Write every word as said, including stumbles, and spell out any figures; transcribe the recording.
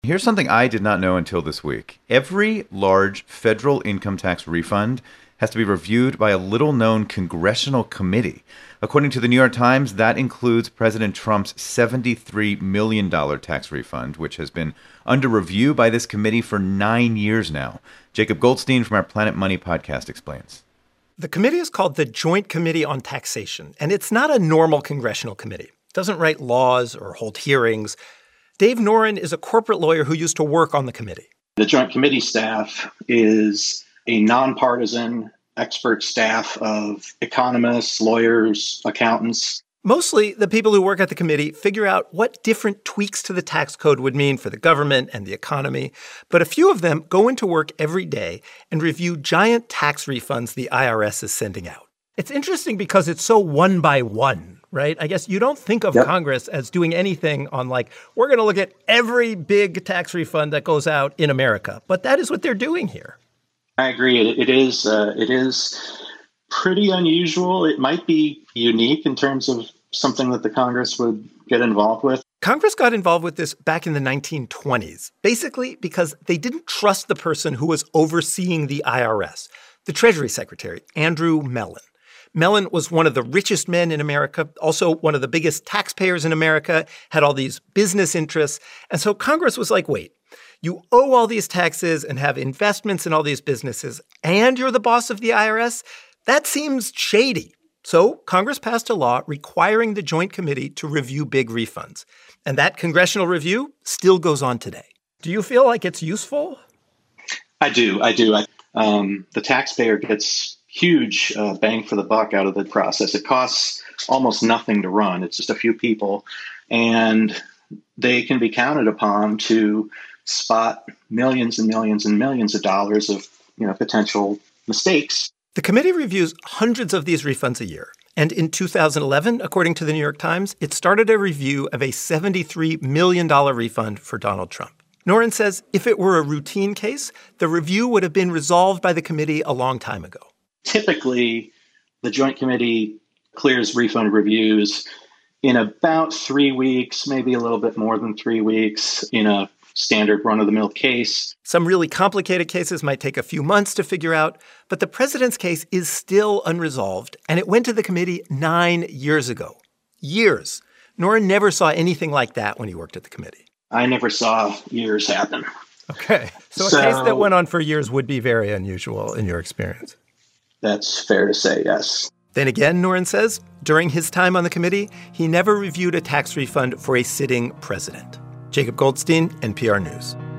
Here's something I did not know until this week. Every large federal income tax refund has to be reviewed by a little-known congressional committee. According to the New York Times, that includes President Trump's seventy-three million dollars tax refund, which has been under review by this committee for nine years now. Jacob Goldstein from our Planet Money podcast explains. The committee is called the Joint Committee on Taxation, and it's not a normal congressional committee. It doesn't write laws or hold hearings. Dave Noren is a corporate lawyer who used to work on the committee. The Joint Committee staff is a nonpartisan expert staff of economists, lawyers, accountants. Mostly, the people who work at the committee figure out what different tweaks to the tax code would mean for the government and the economy. But a few of them go into work every day and review giant tax refunds the I R S is sending out. It's interesting because it's so one by one, right? I guess you don't think of yep. Congress as doing anything on like, we're going to look at every big tax refund that goes out in America. But that is what they're doing here. I agree. It, it is uh, it is pretty unusual. It might be unique in terms of something that the Congress would get involved with. Congress got involved with this back in the nineteen twenties, basically because they didn't trust the person who was overseeing the I R S, the Treasury Secretary, Andrew Mellon. Mellon was one of the richest men in America, also one of the biggest taxpayers in America, had all these business interests. And so Congress was like, wait, you owe all these taxes and have investments in all these businesses, and you're the boss of the I R S? That seems shady. So Congress passed a law requiring the Joint Committee to review big refunds. And that congressional review still goes on today. Do you feel like it's useful? I do. I do. I, um, the taxpayer gets huge uh, bang for the buck out of the process. It costs almost nothing to run. It's just a few people. And they can be counted upon to spot millions and millions and millions of dollars of, you know, potential mistakes. The committee reviews hundreds of these refunds a year. And in two thousand eleven, according to the New York Times, it started a review of a seventy-three million dollars refund for Donald Trump. Noren says if it were a routine case, the review would have been resolved by the committee a long time ago. Typically, the Joint Committee clears refund reviews in about three weeks, maybe a little bit more than three weeks in a standard run-of-the-mill case. Some really complicated cases might take a few months to figure out, but the president's case is still unresolved, and it went to the committee nine years ago. Years. Noren never saw anything like that when he worked at the committee. I never saw years happen. Okay. So, so a case that went on for years would be very unusual in your experience. That's fair to say, yes. Then again, Noren says, during his time on the committee, he never reviewed a tax refund for a sitting president. Jacob Goldstein, N P R News.